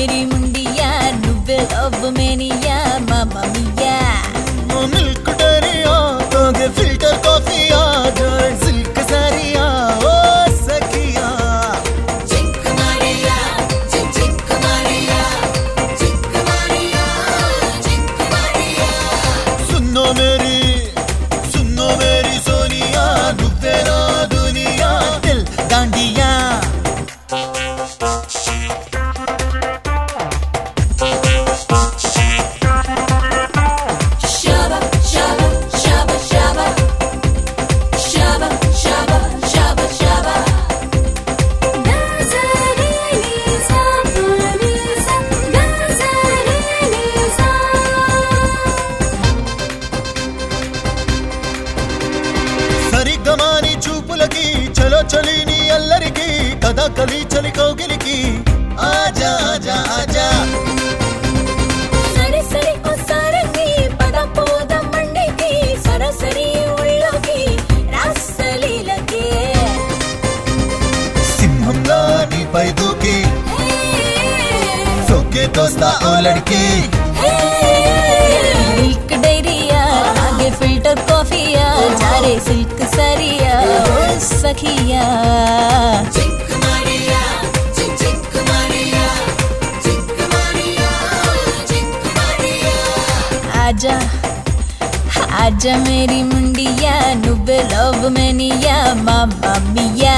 मेरी मुंडिया నువ్వే love mania మామా మియా మిల్క్ డైరియా తోగే ఫిల్టర్ కాఫీయా జార్జ్ సిల్క్ సారియా ఓ సఖియా జింక్ మారియా జింక్ మారియా జింక్ మారియా జింక్ మారియా సున్నో మేరీ సోనియా నువ్వే నా దునియా దిల్ దాండియా సరిగమాని చూపులకి చలో చలిని అల్లరికి కథ కలి చలి కౌగిలికి ఆజా ఆజా ఆజా సరి సరి ఓ సారంగి పద పోద మండికి సరసరి ఉళ్ళోకి రాసలీలకి సింహంలా నీపై దూకి సోకే తోస్తా ఓ లడ్కి మిల్క్ డైరియా ఆగే ఫిల్టర్ కాఫీయా జారే సిల్క్ సారియా ఓ సఖియా జింక్ మారియా జింక్ మారియా జింక్ మారియా జింక్ మారియా ఆజా ఆజా మేరీ ముండియా నువ్వే లవ్ మేనియా మామా మియా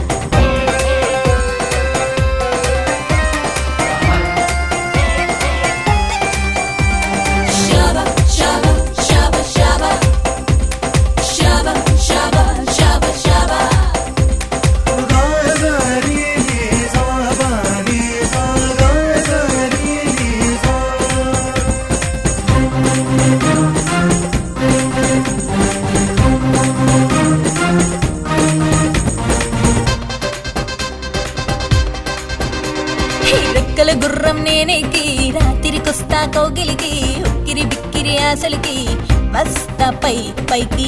రెక్కల గుర్రం నేనేకి రాత్రికొస్తా కౌగిలికి ఉక్కిరి బిక్కిరి ఆశలకి వస్తా పైకి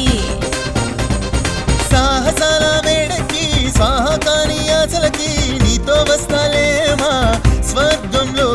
సాహసాల వేడకి స్వాహకాని ఆశలకి నీతో వస్తాలేమా స్వర్గంలో